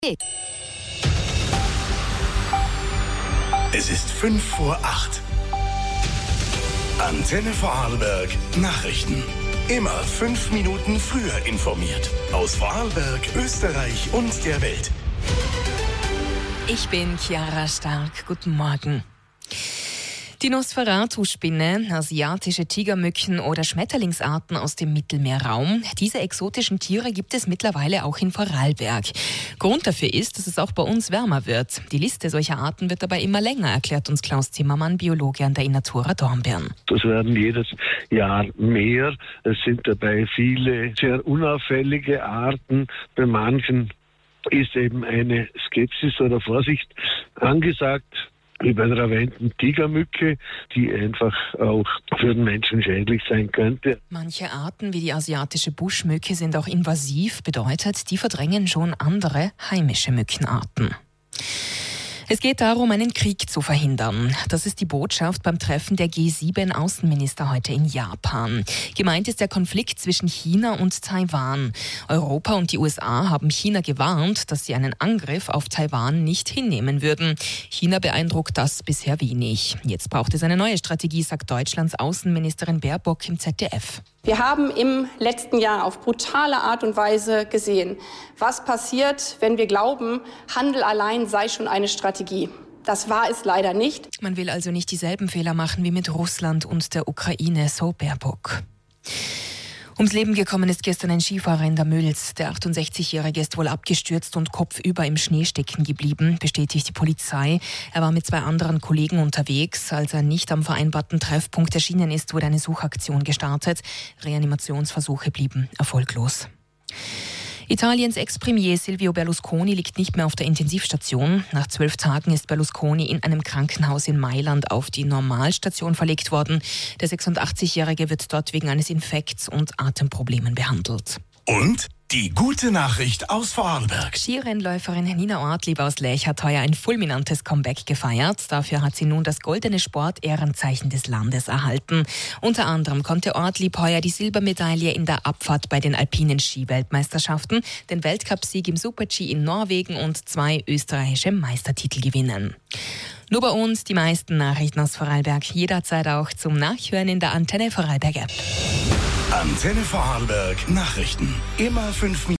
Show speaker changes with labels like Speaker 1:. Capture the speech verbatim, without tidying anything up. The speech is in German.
Speaker 1: Es ist fünf vor acht. Antenne Vorarlberg Nachrichten. Immer fünf Minuten früher informiert. Aus Vorarlberg, Österreich und der Welt.
Speaker 2: Ich bin Chiara Stark. Guten Morgen. Die Nosferatu-Spinne, asiatische Tigermücken oder Schmetterlingsarten aus dem Mittelmeerraum. Diese exotischen Tiere gibt es mittlerweile auch in Vorarlberg. Grund dafür ist, dass es auch bei uns wärmer wird. Die Liste solcher Arten wird dabei immer länger, erklärt uns Klaus Zimmermann, Biologe an der Innatura Dornbirn.
Speaker 3: Es werden jedes Jahr mehr. Es sind dabei viele sehr unauffällige Arten. Bei manchen ist eben eine Skepsis oder Vorsicht angesagt, wie bei der erwähnten Tigermücke, die einfach auch für den Menschen schädlich sein könnte.
Speaker 2: Manche Arten wie die asiatische Buschmücke sind auch invasiv, bedeutet, die verdrängen schon andere heimische Mückenarten. Es geht darum, einen Krieg zu verhindern. Das ist die Botschaft beim Treffen der G sieben Außenminister heute in Japan. Gemeint ist der Konflikt zwischen China und Taiwan. Europa und die U S A haben China gewarnt, dass sie einen Angriff auf Taiwan nicht hinnehmen würden. China beeindruckt das bisher wenig. Jetzt braucht es eine neue Strategie, sagt Deutschlands Außenministerin Baerbock im Z D F.
Speaker 4: Wir haben im letzten Jahr auf brutale Art und Weise gesehen, was passiert, wenn wir glauben, Handel allein sei schon eine Strategie. Das war es leider nicht.
Speaker 2: Man will also nicht dieselben Fehler machen wie mit Russland und der Ukraine, so Baerbock. Ums Leben gekommen ist gestern ein Skifahrer in der Mülz. Der achtundsechzigjährige ist wohl abgestürzt und kopfüber im Schnee stecken geblieben, bestätigt die Polizei. Er war mit zwei anderen Kollegen unterwegs. Als er nicht am vereinbarten Treffpunkt erschienen ist, wurde eine Suchaktion gestartet. Reanimationsversuche blieben erfolglos. Italiens Ex-Premier Silvio Berlusconi liegt nicht mehr auf der Intensivstation. Nach zwölf Tagen ist Berlusconi in einem Krankenhaus in Mailand auf die Normalstation verlegt worden. Der sechsundachtzigjährige wird dort wegen eines Infekts und Atemproblemen behandelt.
Speaker 1: Und die gute Nachricht aus Vorarlberg.
Speaker 2: Skirennläuferin Nina Ortlieb aus Lech hat heuer ein fulminantes Comeback gefeiert. Dafür hat sie nun das goldene Sport-Ehrenzeichen des Landes erhalten. Unter anderem konnte Ortlieb heuer die Silbermedaille in der Abfahrt bei den alpinen Skiweltmeisterschaften, den Weltcupsieg im Super-G in Norwegen und zwei österreichische Meistertitel gewinnen. Nur bei uns die meisten Nachrichten aus Vorarlberg, jederzeit auch zum Nachhören in der Antenne Vorarlberg App.
Speaker 1: Antenne Vorarlberg Nachrichten. Immer fünf Minuten.